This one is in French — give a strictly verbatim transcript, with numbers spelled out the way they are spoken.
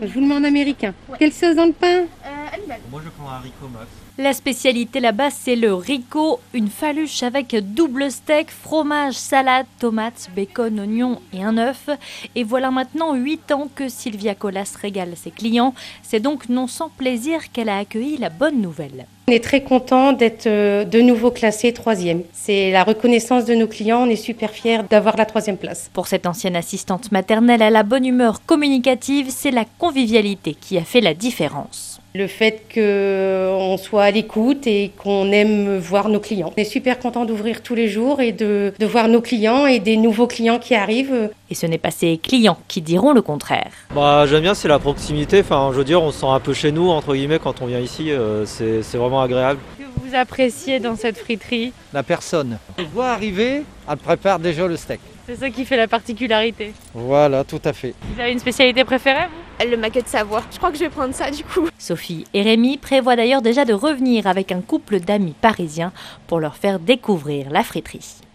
Je vous le mets en américain. Ouais. Quelle sauce dans le pain? euh, Animal. Moi je prends un haricot max. La spécialité là-bas, c'est le ricot, une faluche avec double steak, fromage, salade, tomates, bacon, oignons et un œuf. Et voilà maintenant huit ans que Sylvia Colas régale ses clients. C'est donc non sans plaisir qu'elle a accueilli la bonne nouvelle. On est très content d'être de nouveau classé troisième. C'est la reconnaissance de nos clients. On est super fiers d'avoir la troisième place. Pour cette ancienne assistante maternelle à la bonne humeur communicative, c'est la convivialité qui a fait la différence. Le fait qu'on soit à l'écoute et qu'on aime voir nos clients. On est super content d'ouvrir tous les jours et de, de voir nos clients et des nouveaux clients qui arrivent. Et ce n'est pas ces clients qui diront le contraire. Bah, j'aime bien, c'est la proximité. Enfin, je veux dire, on se sent un peu chez nous, entre guillemets, quand on vient ici. Euh, c'est, c'est vraiment agréable. Que vous appréciez dans cette friterie? La personne. Elle voit arriver, elle prépare déjà le steak. C'est ça qui fait la particularité. Voilà, tout à fait. Vous avez une spécialité préférée, vous? Le maquet de Savoie. Je crois que je vais prendre ça du coup. Sophie et Rémi prévoient d'ailleurs déjà de revenir avec un couple d'amis parisiens pour leur faire découvrir la friterie.